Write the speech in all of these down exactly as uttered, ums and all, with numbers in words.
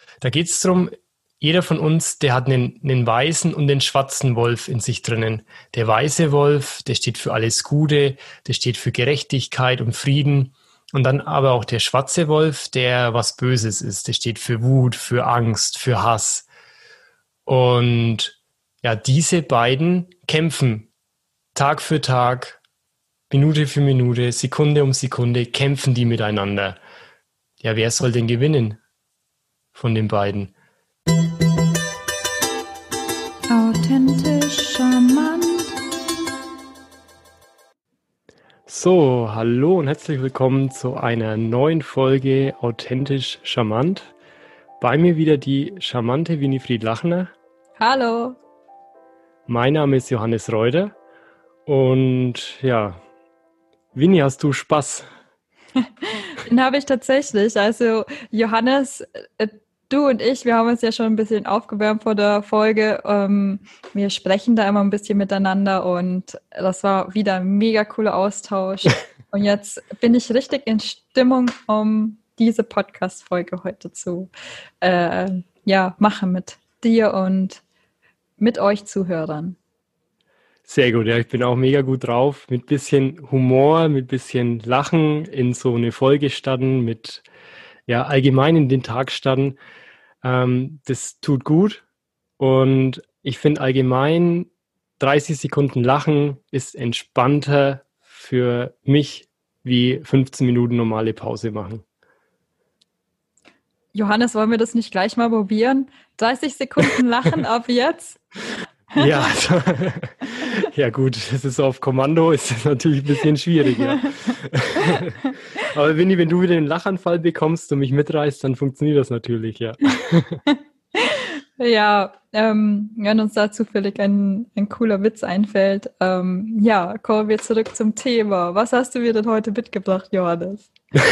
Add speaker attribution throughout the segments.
Speaker 1: Da geht es darum, jeder von uns, der hat einen, einen weißen und einen schwarzen Wolf in sich drinnen. Der weiße Wolf, der steht für alles Gute, der steht für Gerechtigkeit und Frieden. Und dann aber auch der schwarze Wolf, der was Böses ist. Der steht für Wut, für Angst, für Hass. Und ja, diese beiden kämpfen Tag für Tag, Minute für Minute, Sekunde um Sekunde, kämpfen die miteinander. Ja, wer soll denn gewinnen von den beiden?
Speaker 2: Authentisch charmant.
Speaker 1: So, hallo und herzlich willkommen zu einer neuen Folge Authentisch charmant. Bei mir wieder die charmante Winifred Lachner.
Speaker 2: Hallo.
Speaker 1: Mein Name ist Johannes Reuter und ja, Winnie, hast du Spaß?
Speaker 2: Den habe ich tatsächlich. Also Johannes, äh, du und ich, wir haben uns ja schon ein bisschen aufgewärmt vor der Folge. Ähm, wir sprechen da immer ein bisschen miteinander und das war wieder ein mega cooler Austausch. Und jetzt bin ich richtig in Stimmung, um diese Podcast-Folge heute zu äh, ja, machen mit dir und mit euch Zuhörern.
Speaker 1: Sehr gut, ja, ich bin auch mega gut drauf. Mit bisschen Humor, mit bisschen Lachen in so eine Folge starten, mit ja allgemein in den Tag starten. Ähm, das tut gut. Und ich finde allgemein dreißig Sekunden Lachen ist entspannter für mich wie fünfzehn Minuten normale Pause machen.
Speaker 2: Johannes, wollen wir das nicht gleich mal probieren? dreißig Sekunden Lachen ab jetzt?
Speaker 1: Ja, also, ja gut, das ist so auf Kommando, ist das natürlich ein bisschen schwierig, ja. Aber Winnie, wenn du wieder einen Lachanfall bekommst und mich mitreißt, dann funktioniert das natürlich, ja.
Speaker 2: Ja, ähm, wenn uns da zufällig ein, ein cooler Witz einfällt. Ähm, ja, kommen wir zurück zum Thema. Was hast du mir denn heute mitgebracht, Johannes?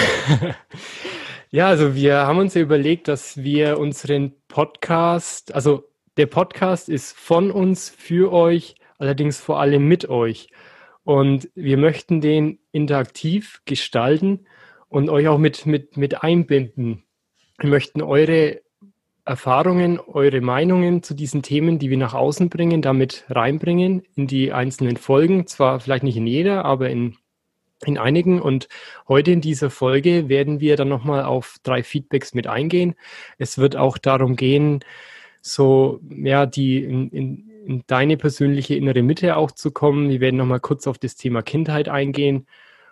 Speaker 1: Ja, also wir haben uns ja überlegt, dass wir unseren Podcast, also der Podcast ist von uns für euch, allerdings vor allem mit euch. Und wir möchten den interaktiv gestalten und euch auch mit, mit, mit einbinden. Wir möchten eure Erfahrungen, eure Meinungen zu diesen Themen, die wir nach außen bringen, damit reinbringen in die einzelnen Folgen. Zwar vielleicht nicht in jeder, aber in, in einigen. Und heute in dieser Folge werden wir dann nochmal auf drei Feedbacks mit eingehen. Es wird auch darum gehen, so, ja, die in, in, in deine persönliche innere Mitte auch zu kommen. Wir werden nochmal kurz auf das Thema Kindheit eingehen.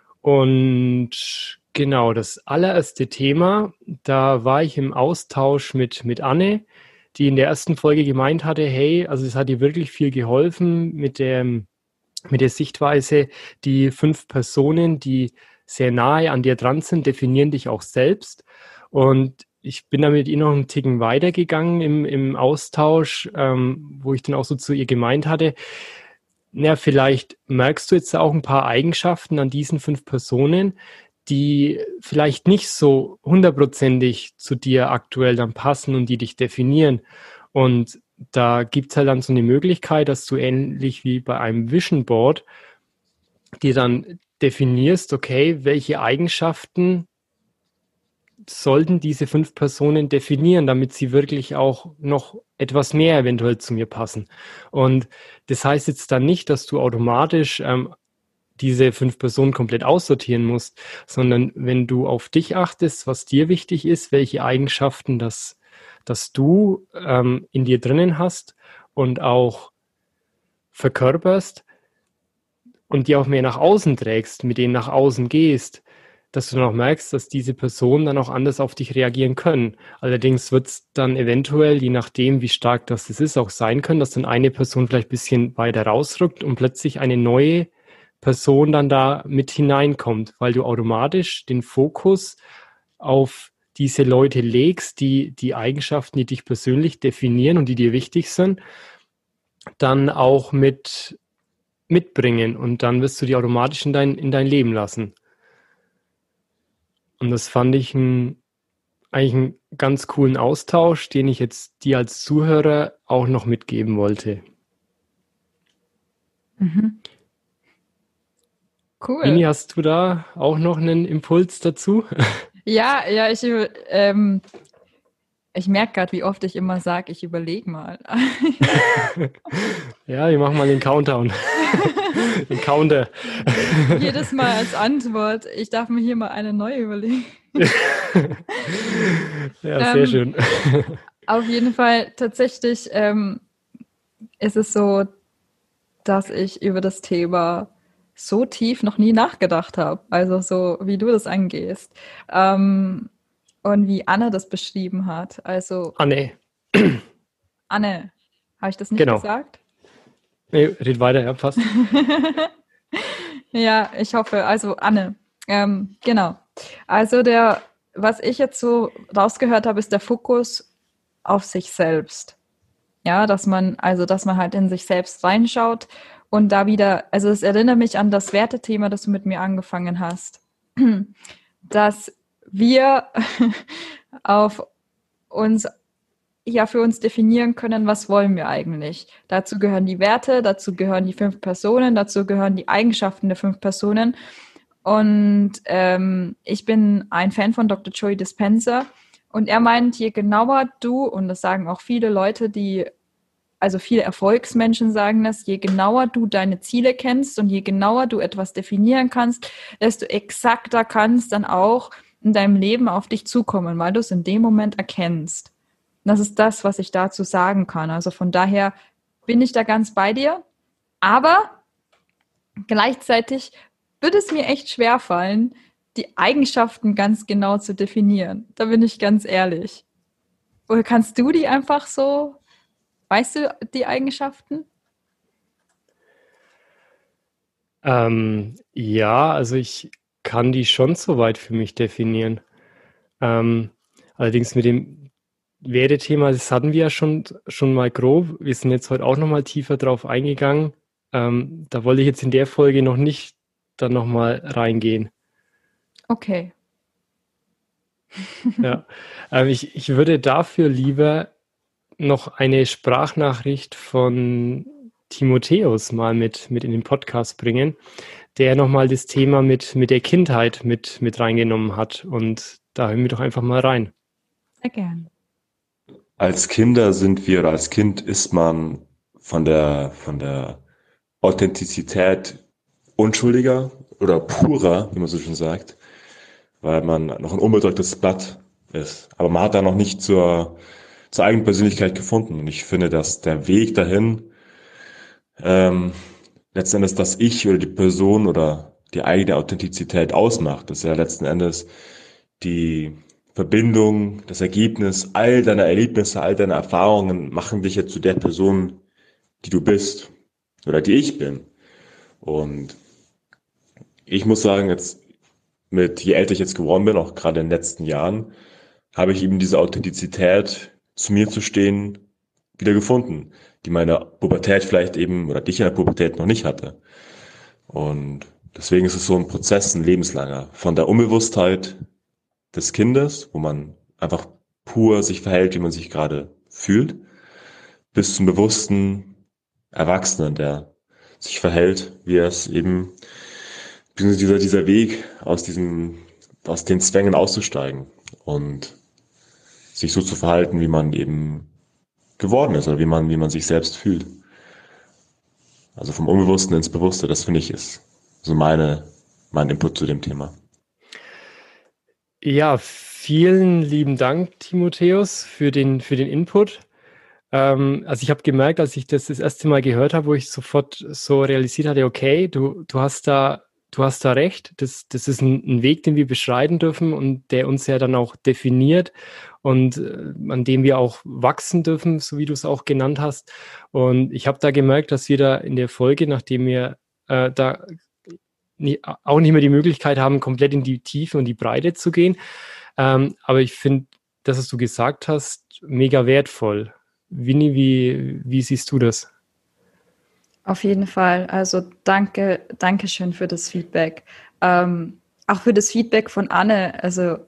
Speaker 1: Und genau, das allererste Thema, da war ich im Austausch mit, mit Anne, die in der ersten Folge gemeint hatte, hey, also es hat ihr wirklich viel geholfen mit der, mit der Sichtweise, die fünf Personen, die sehr nahe an dir dran sind, definieren dich auch selbst. Und ich bin da mit ihr noch einen Ticken weitergegangen im, im Austausch, ähm, wo ich dann auch so zu ihr gemeint hatte, na, vielleicht merkst du jetzt auch ein paar Eigenschaften an diesen fünf Personen, die vielleicht nicht so hundertprozentig zu dir aktuell dann passen und die dich definieren. Und da gibt es halt dann so eine Möglichkeit, dass du ähnlich wie bei einem Vision Board dir dann definierst, okay, welche Eigenschaften sollten diese fünf Personen definieren, damit sie wirklich auch noch etwas mehr eventuell zu mir passen. Und das heißt jetzt dann nicht, dass du automatisch ähm, diese fünf Personen komplett aussortieren musst, sondern wenn du auf dich achtest, was dir wichtig ist, welche Eigenschaften das, dass du ähm, in dir drinnen hast und auch verkörperst und die auch mehr nach außen trägst, mit denen nach außen gehst, dass du dann auch merkst, dass diese Personen dann auch anders auf dich reagieren können. Allerdings wird es dann eventuell, je nachdem, wie stark das ist, auch sein können, dass dann eine Person vielleicht ein bisschen weiter rausrückt und plötzlich eine neue Person dann da mit hineinkommt, weil du automatisch den Fokus auf diese Leute legst, die die Eigenschaften, die dich persönlich definieren und die dir wichtig sind, dann auch mit mitbringen und dann wirst du die automatisch in dein, in dein Leben lassen. Und das fand ich ein, eigentlich einen ganz coolen Austausch, den ich jetzt dir als Zuhörer auch noch mitgeben wollte.
Speaker 2: Mhm. Cool.
Speaker 1: Winnie, hast du da auch noch einen Impuls dazu?
Speaker 2: Ja, ja, ich, ähm, Ich merke gerade, wie oft ich immer sage, ich überlege mal.
Speaker 1: Ja, wir machen mal den Countdown. Den Counter.
Speaker 2: Jedes Mal als Antwort, ich darf mir hier mal eine neue überlegen.
Speaker 1: Ja, sehr
Speaker 2: ähm,
Speaker 1: schön.
Speaker 2: Auf jeden Fall, tatsächlich ähm, ist es so, dass ich über das Thema so tief noch nie nachgedacht habe. Also so, wie du das angehst. Ähm, und wie Anne das beschrieben hat. Also,
Speaker 1: Ah, nee.
Speaker 2: Anne, habe ich das nicht
Speaker 1: Genau.
Speaker 2: gesagt?
Speaker 1: Nee, red weiter, ja, passt.
Speaker 2: Ja, ich hoffe. Also, Anne. Ähm, genau. Also, der, was ich jetzt so rausgehört habe, ist der Fokus auf sich selbst. Ja, dass man, also, dass man halt in sich selbst reinschaut und da wieder, also, es erinnert mich an das Wertethema, das du mit mir angefangen hast. Dass wir auf uns ja für uns definieren können, was wollen wir eigentlich. Dazu gehören die Werte, dazu gehören die fünf Personen, dazu gehören die Eigenschaften der fünf Personen. Und ähm, ich bin ein Fan von Doktor Joey Dispenza und er meint, je genauer du, und das sagen auch viele Leute, die, also viele Erfolgsmenschen sagen das, je genauer du deine Ziele kennst und je genauer du etwas definieren kannst, desto exakter kann es dann auch in deinem Leben auf dich zukommen, weil du es in dem Moment erkennst. Das ist das, was ich dazu sagen kann. Also von daher bin ich da ganz bei dir. Aber gleichzeitig würde es mir echt schwer fallen, die Eigenschaften ganz genau zu definieren. Da bin ich ganz ehrlich. Oder kannst du die einfach so, weißt du die Eigenschaften?
Speaker 1: Ähm, ja, also ich kann die schon soweit für mich definieren. Ähm, allerdings mit dem Wertethema, das hatten wir ja schon, schon mal grob. Wir sind jetzt heute auch nochmal tiefer drauf eingegangen. Ähm, da wollte ich jetzt in der Folge noch nicht dann nochmal reingehen.
Speaker 2: Okay.
Speaker 1: Ja, ähm, ich, ich würde dafür lieber noch eine Sprachnachricht von Timotheus mal mit, mit in den Podcast bringen, der nochmal das Thema mit, mit der Kindheit mit, mit reingenommen hat. Und da hören wir doch einfach mal rein.
Speaker 2: Sehr gern.
Speaker 3: Als Kinder sind wir oder als Kind ist man von der, von der Authentizität unschuldiger oder purer, wie man so schön sagt, weil man noch ein unbedecktes Blatt ist. Aber man hat da noch nicht zur, zur eigenen Persönlichkeit gefunden. Und ich finde, dass der Weg dahin ähm, letzten Endes das Ich oder die Person oder die eigene Authentizität ausmacht. Das ist ja letzten Endes die Verbindung, das Ergebnis all deiner Erlebnisse, all deiner Erfahrungen machen dich jetzt zu der Person, die du bist oder die ich bin. Und ich muss sagen, jetzt mit, je älter ich jetzt geworden bin, auch gerade in den letzten Jahren, habe ich eben diese Authentizität, zu mir zu stehen, wieder gefunden, die meine Pubertät vielleicht eben oder dich in der Pubertät noch nicht hatte. Und deswegen ist es so ein Prozess, ein lebenslanger, von der Unbewusstheit des Kindes, wo man einfach pur sich verhält, wie man sich gerade fühlt, bis zum bewussten Erwachsenen, der sich verhält, wie er es eben, dieser, dieser Weg aus diesem, aus den Zwängen auszusteigen und sich so zu verhalten, wie man eben geworden ist oder wie man, wie man sich selbst fühlt. Also vom Unbewussten ins Bewusste, das finde ich ist so meine, mein Input zu dem Thema.
Speaker 1: Ja, vielen lieben Dank, Timotheus, für den, für den Input. Ähm, also ich habe gemerkt, als ich das das erste Mal gehört habe, wo ich sofort so realisiert hatte, okay, du, du hast da, du hast da recht. Das, das ist ein, ein Weg, den wir beschreiten dürfen und der uns ja dann auch definiert und äh, an dem wir auch wachsen dürfen, so wie du es auch genannt hast. Und ich habe da gemerkt, dass wir da in der Folge, nachdem wir äh, da nie, auch nicht mehr die Möglichkeit haben, komplett in die Tiefe und die Breite zu gehen. Ähm, aber ich finde, das, was du gesagt hast, mega wertvoll. Winnie, wie, wie siehst du das?
Speaker 2: Auf jeden Fall. Also danke, danke schön für das Feedback. Ähm, auch für das Feedback von Anne. Also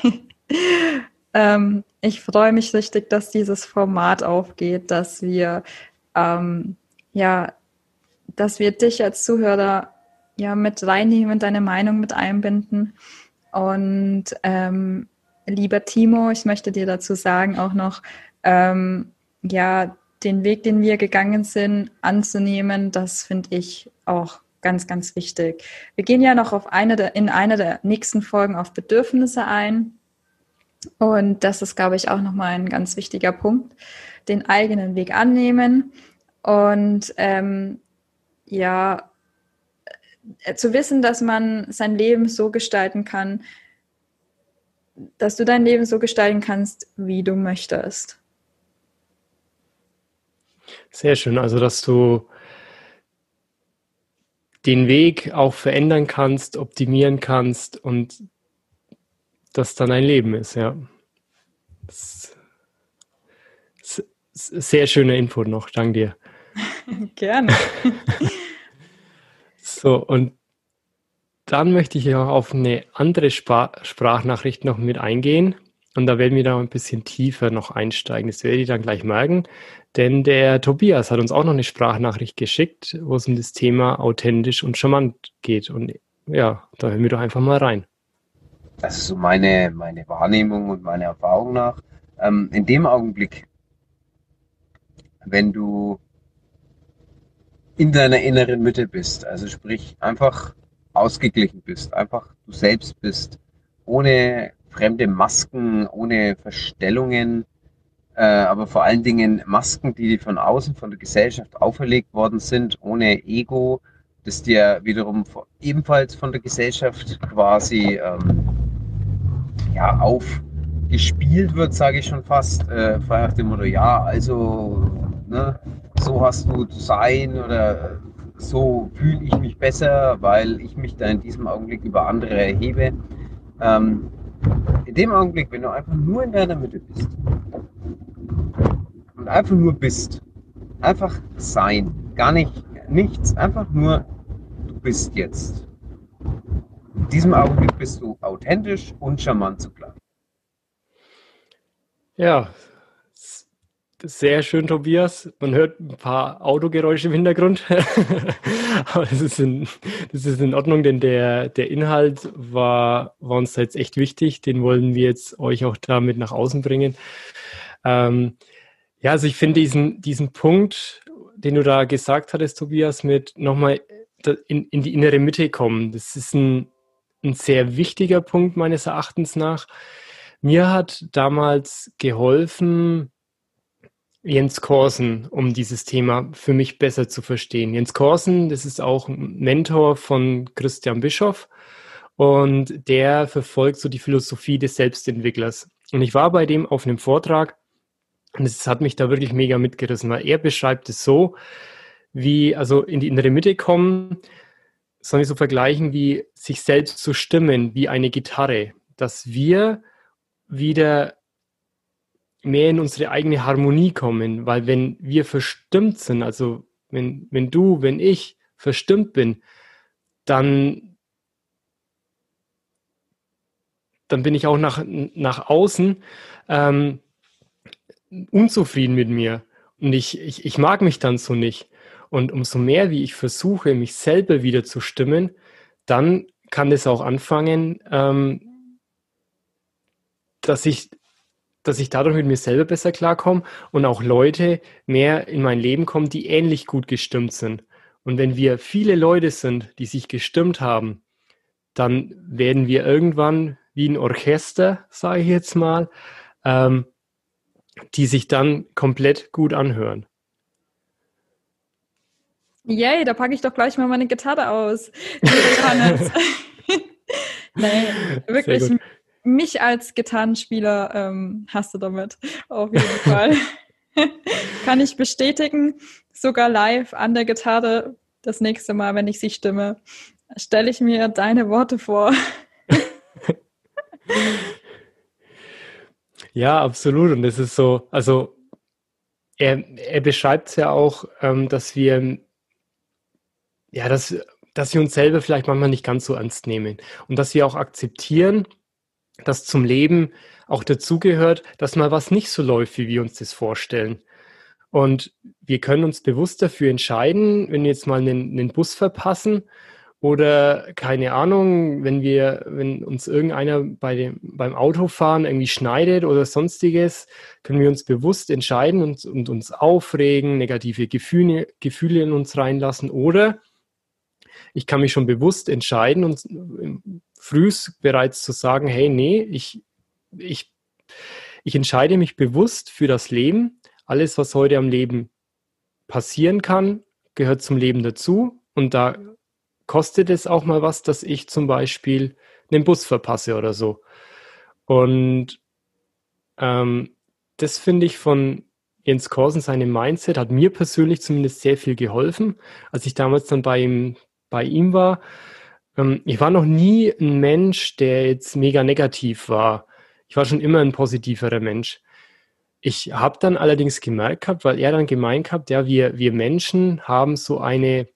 Speaker 2: ähm, ich freue mich richtig, dass dieses Format aufgeht, dass wir ähm, ja, dass wir dich als Zuhörer ja mit reinnehmen, deine Meinung mit einbinden und ähm, lieber Timo, ich möchte dir dazu sagen auch noch, ähm, ja, den Weg, den wir gegangen sind, anzunehmen, das finde ich auch ganz, ganz wichtig. Wir gehen ja noch auf eine der, in einer der nächsten Folgen auf Bedürfnisse ein. Und das ist, glaube ich, auch nochmal ein ganz wichtiger Punkt. Den eigenen Weg annehmen und ähm, ja, zu wissen, dass man sein Leben so gestalten kann, dass du dein Leben so gestalten kannst, wie du möchtest.
Speaker 1: Sehr schön, also dass du den Weg auch verändern kannst, optimieren kannst und das dann ein Leben ist, ja. Das ist sehr schöner Input noch, danke dir.
Speaker 2: Gerne.
Speaker 1: So, und dann möchte ich auch auf eine andere Spra- Sprachnachricht noch mit eingehen. Und da werden wir da ein bisschen tiefer noch einsteigen. Das werdet ihr dann gleich merken. Denn der Tobias hat uns auch noch eine Sprachnachricht geschickt, wo es um das Thema authentisch und charmant geht. Und ja, da hören wir doch einfach mal rein.
Speaker 4: Das ist so meine, meine Wahrnehmung und meine Erfahrung nach. Ähm, in dem Augenblick, wenn du in deiner inneren Mitte bist, also sprich einfach ausgeglichen bist, einfach du selbst bist, ohne fremde Masken, ohne Verstellungen, äh, aber vor allen Dingen Masken, die dir von außen, von der Gesellschaft auferlegt worden sind, ohne Ego, das dir wiederum ebenfalls von der Gesellschaft quasi ähm, ja, aufgespielt wird, sage ich schon fast, äh, frei nach dem Motto, ja, also ne, so hast du zu sein oder so fühle ich mich besser, weil ich mich da in diesem Augenblick über andere erhebe. Ähm, in dem Augenblick, wenn du einfach nur in deiner Mitte bist und einfach nur bist, einfach sein, gar nicht, nichts, einfach nur du bist jetzt. In diesem Augenblick bist du authentisch und charmant zugleich.
Speaker 1: Ja, sehr schön, Tobias. Man hört ein paar Autogeräusche im Hintergrund. Aber das ist, in, das ist in Ordnung, denn der, der Inhalt war, war uns da jetzt echt wichtig. Den wollen wir jetzt euch auch damit nach außen bringen. Ähm, ja, also ich finde diesen, diesen Punkt, den du da gesagt hattest, Tobias, mit nochmal in, in die innere Mitte kommen, das ist ein, ein sehr wichtiger Punkt meines Erachtens nach. Mir hat damals geholfen Jens Korsen, um dieses Thema für mich besser zu verstehen. Jens Korsen, das ist auch ein Mentor von Christian Bischoff und der verfolgt so die Philosophie des Selbstentwicklers. Und ich war bei dem auf einem Vortrag und es hat mich da wirklich mega mitgerissen, weil er beschreibt es so, wie, also in die innere Mitte kommen, sollen wir so vergleichen, wie sich selbst zu stimmen, wie eine Gitarre, dass wir wieder mehr in unsere eigene Harmonie kommen, weil wenn wir verstimmt sind, also wenn, wenn du, wenn ich verstimmt bin, dann, dann bin ich auch nach, nach außen ähm, unzufrieden mit mir und ich, ich, ich mag mich dann so nicht. Und umso mehr, wie ich versuche, mich selber wieder zu stimmen, dann kann das auch anfangen, ähm, dass ich dass ich dadurch mit mir selber besser klarkomme und auch Leute mehr in mein Leben kommen, die ähnlich gut gestimmt sind. Und wenn wir viele Leute sind, die sich gestimmt haben, dann werden wir irgendwann wie ein Orchester, sage ich jetzt mal, ähm, die sich dann komplett gut anhören.
Speaker 2: Yay, da packe ich doch gleich mal meine Gitarre aus. Johannes. Nee, wirklich. Mich als Gitarrenspieler ähm, hast du damit, auf jeden Fall. Kann ich bestätigen, sogar live an der Gitarre, das nächste Mal, wenn ich sie stimme, stelle ich mir deine Worte vor.
Speaker 1: Ja, absolut. Und das ist so, also er, er beschreibt es ja auch, ähm, dass wir, ja, dass, dass wir uns selber vielleicht manchmal nicht ganz so ernst nehmen und dass wir auch akzeptieren, dass zum Leben auch dazugehört, dass mal was nicht so läuft, wie wir uns das vorstellen. Und wir können uns bewusst dafür entscheiden, wenn wir jetzt mal einen, einen Bus verpassen Oder keine Ahnung, wenn wir, wenn uns irgendeiner bei dem, beim Autofahren irgendwie schneidet oder sonstiges, können wir uns bewusst entscheiden und, und uns aufregen, negative Gefühle, Gefühle in uns reinlassen. Oder ich kann mich schon bewusst entscheiden und frühst bereits zu sagen, hey, nee, ich, ich, ich entscheide mich bewusst für das Leben. Alles, was heute am Leben passieren kann, gehört zum Leben dazu. Und da kostet es auch mal was, dass ich zum Beispiel einen Bus verpasse oder so. Und ähm, das finde ich von Jens Korsen, seinem Mindset, hat mir persönlich zumindest sehr viel geholfen, als ich damals dann bei ihm, bei ihm war. Ähm, ich war noch nie ein Mensch, der jetzt mega negativ war. Ich war schon immer ein positiverer Mensch. Ich habe dann allerdings gemerkt gehabt, weil er dann gemeint hat, ja, wir, wir Menschen haben so eine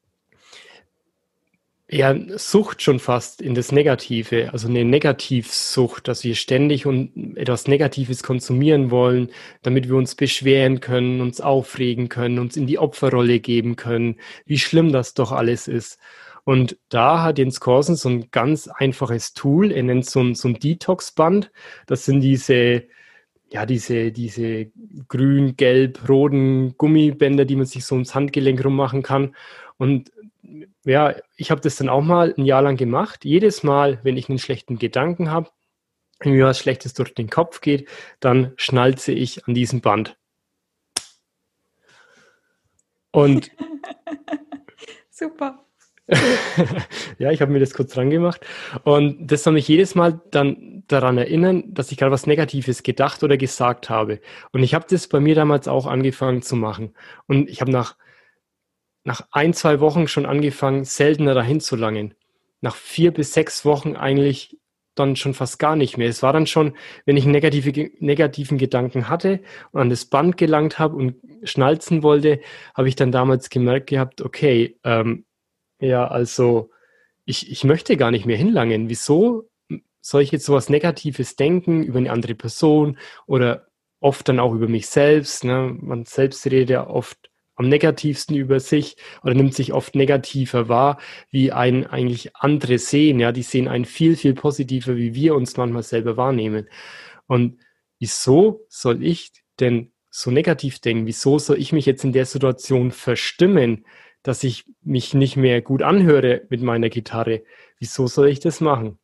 Speaker 1: ja, Sucht schon fast in das Negative, also eine Negativsucht, dass wir ständig und etwas Negatives konsumieren wollen, damit wir uns beschweren können, uns aufregen können, uns in die Opferrolle geben können, wie schlimm das doch alles ist. Und da hat Jens Korsen so ein ganz einfaches Tool, er nennt so ein, so ein Detox-Band. Das sind diese, ja, diese, diese grün, gelb, roten Gummibänder, die man sich so ums Handgelenk rummachen kann. Und ja, ich habe das dann auch mal ein Jahr lang gemacht. Jedes Mal, wenn ich einen schlechten Gedanken habe, wenn mir was Schlechtes durch den Kopf geht, dann schnalze ich an diesem Band. Und
Speaker 2: super.
Speaker 1: ja, ich habe mir das kurz dran gemacht. Und das soll mich jedes Mal dann daran erinnern, dass ich gerade was Negatives gedacht oder gesagt habe. Und ich habe das bei mir damals auch angefangen zu machen. Und ich habe nach nach ein, zwei Wochen schon angefangen, seltener dahin zu langen. Nach vier bis sechs Wochen eigentlich dann schon fast gar nicht mehr. Es war dann schon, wenn ich einen negative, negativen Gedanken hatte und an das Band gelangt habe und schnalzen wollte, habe ich dann damals gemerkt gehabt, okay, ähm, ja, also ich, ich möchte gar nicht mehr hinlangen. Wieso soll ich jetzt sowas Negatives denken über eine andere Person oder oft dann auch über mich selbst? Ne? Man selbst redet ja oft am negativsten über sich oder nimmt sich oft negativer wahr, wie ein eigentlich andere sehen. Ja, die sehen einen viel, viel positiver, wie wir uns manchmal selber wahrnehmen. Und wieso soll ich denn so negativ denken? Wieso soll ich mich jetzt in der Situation verstimmen, dass ich mich nicht mehr gut anhöre mit meiner Gitarre? Wieso soll ich das machen?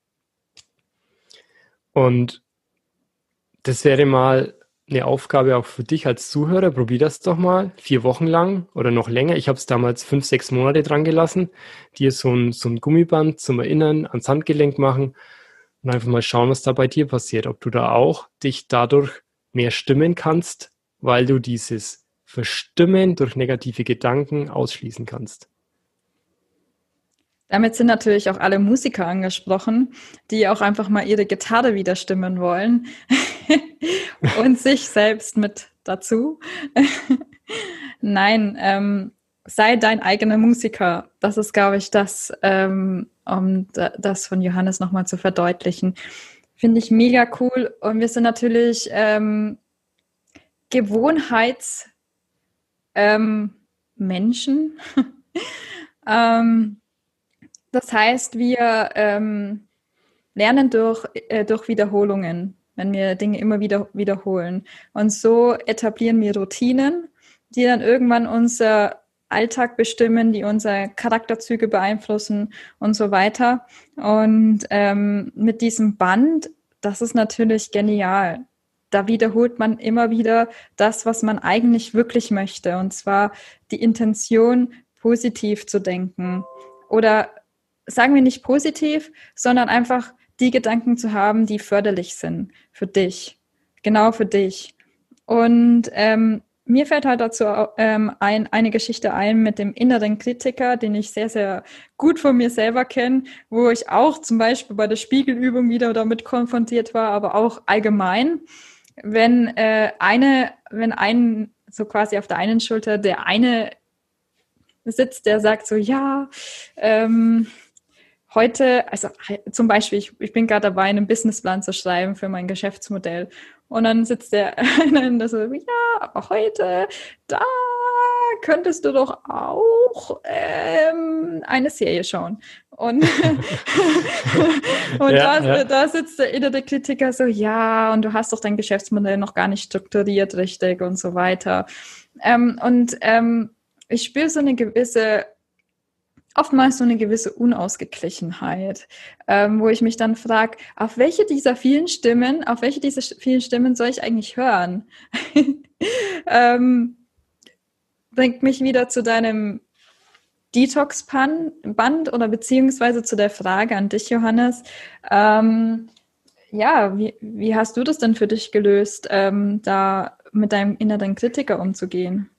Speaker 1: Und das wäre mal eine Aufgabe auch für dich als Zuhörer. Probier das doch mal, vier Wochen lang oder noch länger. Ich habe es damals fünf, sechs Monate dran gelassen. Dir so ein, so ein Gummiband zum Erinnern ans Handgelenk machen und einfach mal schauen, was da bei dir passiert. Ob du da auch dich dadurch mehr stimmen kannst, weil du dieses Verstimmen durch negative Gedanken ausschließen kannst.
Speaker 2: Damit sind natürlich auch alle Musiker angesprochen, die auch einfach mal ihre Gitarre wieder stimmen wollen und sich selbst mit dazu. Nein, ähm, sei dein eigener Musiker. Das ist, glaube ich, das, ähm, um das von Johannes nochmal zu verdeutlichen. Finde ich mega cool. Und wir sind natürlich ähm, Gewohnheitsmenschen. Ähm, Menschen. ähm, Das heißt, wir ähm, lernen durch, äh, durch Wiederholungen, wenn wir Dinge immer wieder wiederholen. Und so etablieren wir Routinen, die dann irgendwann unser Alltag bestimmen, die unsere Charakterzüge beeinflussen und so weiter. Und ähm, mit diesem Band, das ist natürlich genial. Da wiederholt man immer wieder das, was man eigentlich wirklich möchte. Und zwar die Intention, positiv zu denken. Oder sagen wir nicht positiv, sondern einfach die Gedanken zu haben, die förderlich sind für dich, genau für dich. Und ähm, mir fällt halt dazu ähm, ein, eine Geschichte ein mit dem inneren Kritiker, den ich sehr, sehr gut von mir selber kenne, wo ich auch zum Beispiel bei der Spiegelübung wieder damit konfrontiert war, aber auch allgemein, wenn äh, eine, wenn ein, so quasi auf der einen Schulter der eine sitzt, der sagt so, ja, ähm, heute, also zum Beispiel, ich, ich bin gerade dabei, einen Businessplan zu schreiben für mein Geschäftsmodell. Und dann sitzt der eine so, ja, aber heute, da könntest du doch auch ähm, eine Serie schauen. Und, und
Speaker 1: Ja,
Speaker 2: da,
Speaker 1: ja.
Speaker 2: da sitzt der innere Kritiker so, ja, und du hast doch dein Geschäftsmodell noch gar nicht strukturiert richtig und so weiter. Ähm, und ähm, ich spüre so eine gewisse, oftmals so eine gewisse Unausgeglichenheit, ähm, wo ich mich dann frage, auf welche dieser vielen Stimmen, auf welche dieser vielen Stimmen soll ich eigentlich hören? ähm, bringt mich wieder zu deinem Detox-Band oder beziehungsweise zu der Frage an dich, Johannes. Ähm, ja, wie, wie hast du das denn für dich gelöst, ähm, da mit deinem inneren Kritiker umzugehen?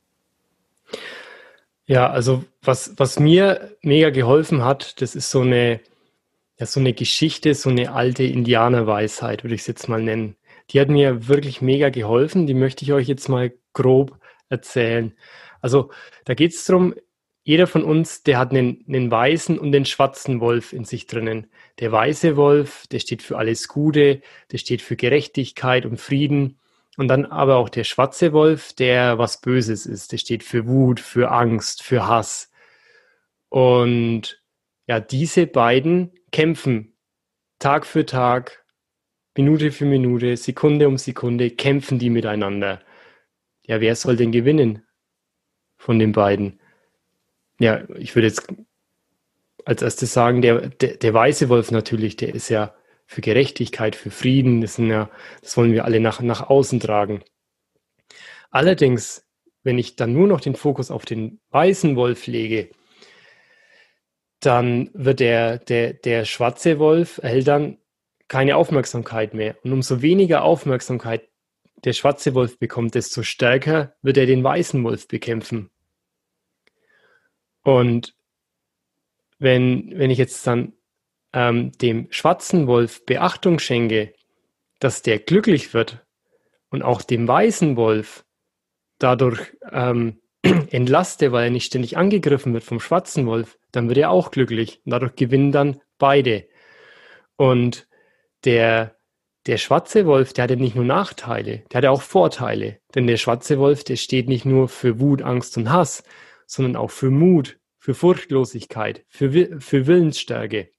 Speaker 1: Ja, also was, was mir mega geholfen hat, das ist so eine, ja, so eine Geschichte, so eine alte Indianerweisheit, würde ich es jetzt mal nennen. Die hat mir wirklich mega geholfen, die möchte ich euch jetzt mal grob erzählen. Also da geht es darum, jeder von uns, der hat einen, einen weißen und einen schwarzen Wolf in sich drinnen. Der weiße Wolf, der steht für alles Gute, der steht für Gerechtigkeit und Frieden. Und dann aber auch der schwarze Wolf, der was Böses ist. Der steht für Wut, für Angst, für Hass. Und ja, diese beiden kämpfen Tag für Tag, Minute für Minute, Sekunde um Sekunde, kämpfen die miteinander. Ja, wer soll denn gewinnen von den beiden? Ja, ich würde jetzt als erstes sagen, der, der, der weiße Wolf natürlich, der ist ja für Gerechtigkeit, für Frieden, das, sind ja, das wollen wir alle nach, nach außen tragen. Allerdings, wenn ich dann nur noch den Fokus auf den weißen Wolf lege, dann wird der, der, der schwarze Wolf erhält dann keine Aufmerksamkeit mehr. Und umso weniger Aufmerksamkeit der schwarze Wolf bekommt, desto stärker wird er den weißen Wolf bekämpfen. Und wenn, wenn ich jetzt dann ähm, dem schwarzen Wolf Beachtung schenke, dass der glücklich wird und auch dem weißen Wolf dadurch ähm, entlaste, weil er nicht ständig angegriffen wird vom schwarzen Wolf, dann wird er auch glücklich. Und dadurch gewinnen dann beide. Und der, der schwarze Wolf, der hat ja nicht nur Nachteile, der hat ja auch Vorteile. Denn der schwarze Wolf, der steht nicht nur für Wut, Angst und Hass, sondern auch für Mut, für Furchtlosigkeit, für, für Willensstärke.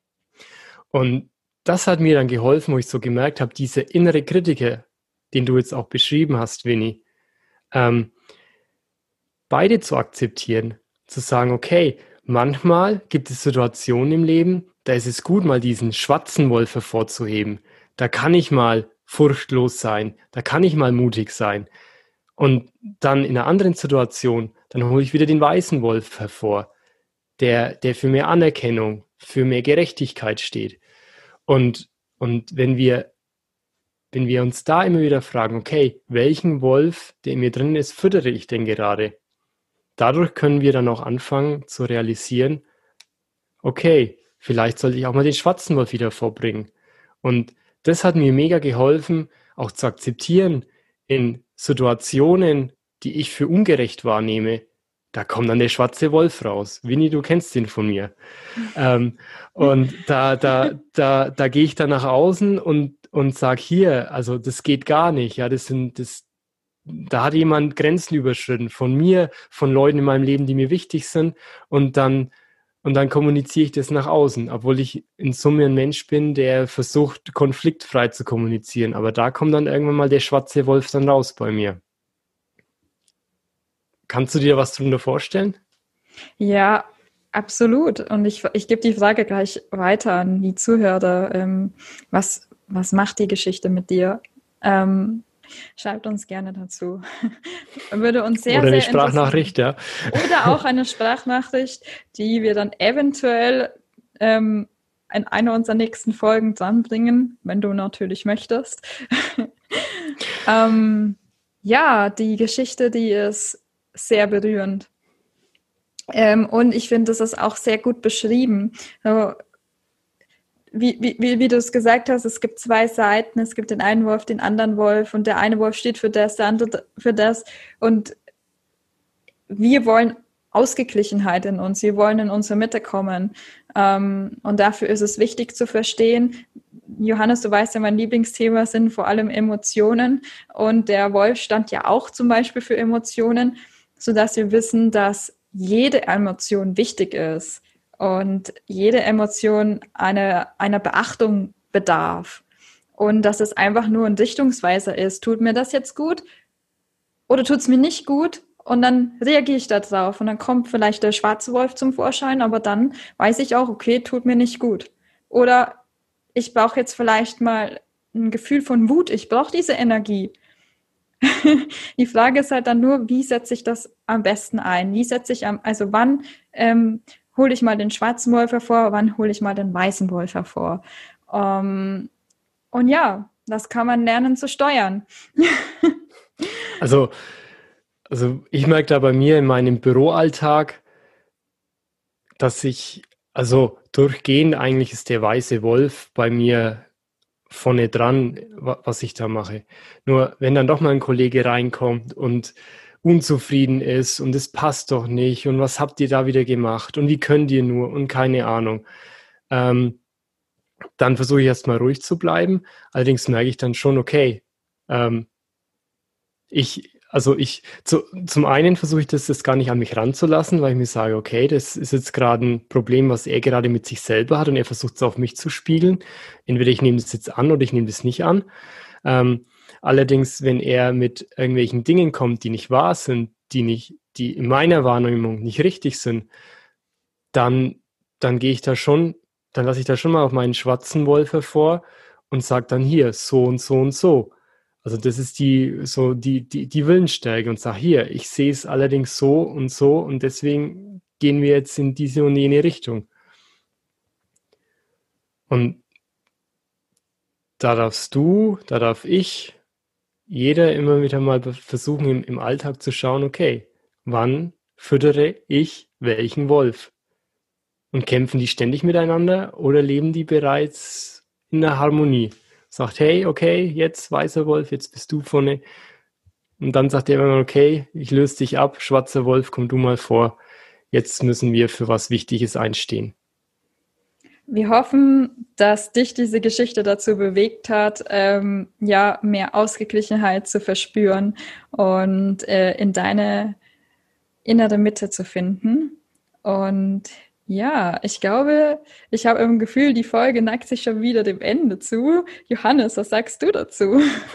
Speaker 1: Und das hat mir dann geholfen, wo ich so gemerkt habe, dieser innere Kritiker, den du jetzt auch beschrieben hast, Winnie, ähm, beide zu akzeptieren, zu sagen, okay, manchmal gibt es Situationen im Leben, da ist es gut, mal diesen schwarzen Wolf hervorzuheben. Da kann ich mal furchtlos sein, da kann ich mal mutig sein. Und dann in einer anderen Situation, dann hole ich wieder den weißen Wolf hervor, der, der für mehr Anerkennung, für mehr Gerechtigkeit steht. Und, und wenn wir, wenn wir uns da immer wieder fragen, okay, welchen Wolf, der in mir drin ist, füttere ich denn gerade? Dadurch können wir dann auch anfangen zu realisieren, okay, vielleicht sollte ich auch mal den schwarzen Wolf wieder vorbringen. Und das hat mir mega geholfen, auch zu akzeptieren, in Situationen, die ich für ungerecht wahrnehme, da kommt dann der schwarze Wolf raus. Winnie, du kennst den von mir. ähm, und da, da, da, da gehe ich dann nach außen und, und sage hier, also das geht gar nicht. Ja, das sind, das, da hat jemand Grenzen überschritten von mir, von Leuten in meinem Leben, die mir wichtig sind. Und dann, und dann kommuniziere ich das nach außen, obwohl ich in Summe ein Mensch bin, der versucht, konfliktfrei zu kommunizieren. Aber da kommt dann irgendwann mal der schwarze Wolf dann raus bei mir. Kannst du dir was darunter vorstellen?
Speaker 2: Ja, absolut. Und ich, ich gebe die Frage gleich weiter an die Zuhörer. Ähm, was, was macht die Geschichte mit dir? Ähm, schreibt uns gerne dazu. Würde uns sehr,
Speaker 1: Oder eine
Speaker 2: sehr
Speaker 1: Sprachnachricht, ja.
Speaker 2: Oder auch eine Sprachnachricht, die wir dann eventuell ähm, in einer unserer nächsten Folgen dranbringen, wenn du natürlich möchtest. ähm, ja, die Geschichte, die ist sehr berührend. Ähm, und ich finde, das ist auch sehr gut beschrieben. So, wie, wie, wie du es gesagt hast, es gibt zwei Seiten. Es gibt den einen Wolf, den anderen Wolf. Und der eine Wolf steht für das, der andere für das. Und wir wollen Ausgeglichenheit in uns. Wir wollen in unsere Mitte kommen. Ähm, und dafür ist es wichtig zu verstehen, Johannes, du weißt ja, mein Lieblingsthema sind vor allem Emotionen. Und der Wolf stand ja auch zum Beispiel für Emotionen. sodass wir wissen, dass jede Emotion wichtig ist und jede Emotion eine, einer Beachtung bedarf. Und dass es einfach nur ein Richtungsweiser ist. Tut mir das jetzt gut oder tut es mir nicht gut? Und dann reagiere ich da drauf. Und dann kommt vielleicht der schwarze Wolf zum Vorschein, aber dann weiß ich auch, okay, tut mir nicht gut. Oder ich brauche jetzt vielleicht mal ein Gefühl von Wut. Ich brauche diese Energie. Die Frage ist halt dann nur, wie setze ich das am besten ein? Wie setze ich am, also wann ähm, hole ich mal den schwarzen Wolf hervor, wann hole ich mal den weißen Wolf hervor? Ähm, Und ja, das kann man lernen zu steuern.
Speaker 1: Also, also ich merke da bei mir in meinem Büroalltag, dass ich, also durchgehend eigentlich ist der weiße Wolf bei mir vorne dran, was ich da mache. Nur wenn dann doch mal ein Kollege reinkommt und unzufrieden ist und es passt doch nicht und was habt ihr da wieder gemacht und wie könnt ihr nur und keine Ahnung, ähm, dann versuche ich erstmal ruhig zu bleiben. Allerdings merke ich dann schon, okay, ähm, ich, also ich, zu, zum einen versuche ich das, das gar nicht an mich ranzulassen, weil ich mir sage, okay, das ist jetzt gerade ein Problem, was er gerade mit sich selber hat und er versucht es auf mich zu spiegeln. Entweder ich nehme das jetzt an oder ich nehme das nicht an. Ähm, allerdings, wenn er mit irgendwelchen Dingen kommt, die nicht wahr sind, die nicht, die in meiner Wahrnehmung nicht richtig sind, dann, dann gehe ich da schon dann lasse ich da schon mal auf meinen schwarzen Wolf hervor und sage dann hier so und so und so. Also das ist die so die die die Willensstärke und sage hier, ich sehe es allerdings so und so und deswegen gehen wir jetzt in diese und jene Richtung. Und da darfst du, da darf ich, jeder immer wieder mal versuchen im, im Alltag zu schauen, okay, wann füttere ich welchen Wolf? Und kämpfen die ständig miteinander oder leben die bereits in der Harmonie? Sagt, hey, okay, jetzt weißer Wolf, jetzt bist du vorne. Und dann sagt er immer, okay, ich löse dich ab, schwarzer Wolf, komm du mal vor. Jetzt müssen wir für was Wichtiges einstehen.
Speaker 2: Wir hoffen, dass dich diese Geschichte dazu bewegt hat, ähm, ja, mehr Ausgeglichenheit zu verspüren und äh, in deine innere Mitte zu finden. Und ja, ich glaube, ich habe im Gefühl, die Folge neigt sich schon wieder dem Ende zu. Johannes, was sagst du dazu?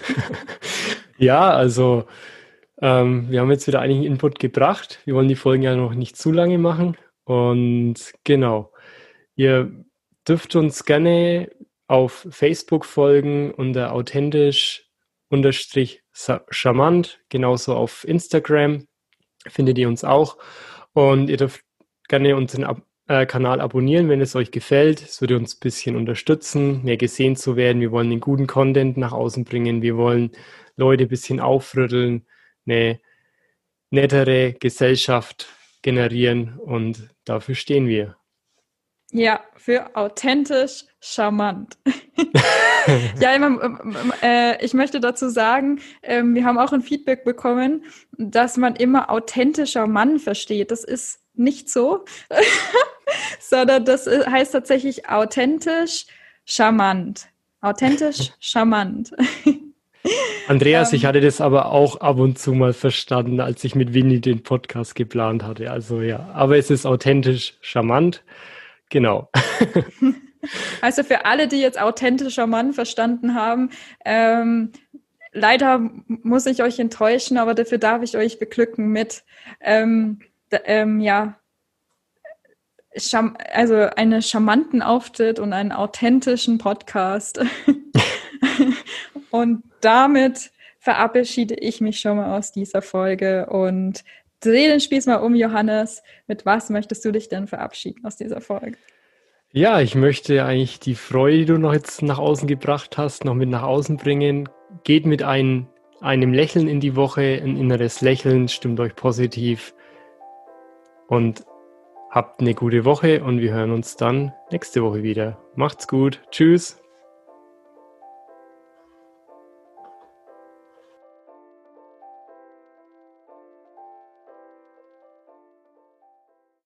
Speaker 1: Ja, also ähm, wir haben jetzt wieder einigen Input gebracht. Wir wollen die Folgen ja noch nicht zu lange machen. Und genau, ihr dürft uns gerne auf Facebook folgen unter authentisch unterstrich charmant, genauso auf Instagram findet ihr uns auch. Und ihr dürft gerne unseren Ab- äh, Kanal abonnieren, wenn es euch gefällt. Es würde uns ein bisschen unterstützen, mehr gesehen zu werden. Wir wollen den guten Content nach außen bringen. Wir wollen Leute ein bisschen aufrütteln, eine nettere Gesellschaft generieren und dafür stehen wir.
Speaker 2: Ja, für authentisch charmant. Ja, immer, äh, ich möchte dazu sagen, äh, wir haben auch ein Feedback bekommen, dass man immer authentischer Mann versteht. Das ist nicht so, sondern das heißt tatsächlich authentisch charmant. Authentisch charmant.
Speaker 1: Andreas,
Speaker 2: ähm,
Speaker 1: ich hatte das aber auch ab und zu mal verstanden, als ich mit Winnie den Podcast geplant hatte. Also ja, aber es ist authentisch charmant. Genau.
Speaker 2: Also für alle, die jetzt authentischer Mann verstanden haben, ähm, leider muss ich euch enttäuschen, aber dafür darf ich euch beglücken mit, ähm, d- ähm, ja, Scham- also einen charmanten Auftritt und einen authentischen Podcast. Und damit verabschiede ich mich schon mal aus dieser Folge und dreh den Spieß mal um, Johannes. Mit was möchtest du dich denn verabschieden aus dieser Folge?
Speaker 1: Ja, ich möchte eigentlich die Freude, die du noch jetzt nach außen gebracht hast, noch mit nach außen bringen. Geht mit ein, einem Lächeln in die Woche, ein inneres Lächeln, stimmt euch positiv und habt eine gute Woche und wir hören uns dann nächste Woche wieder. Macht's gut. Tschüss.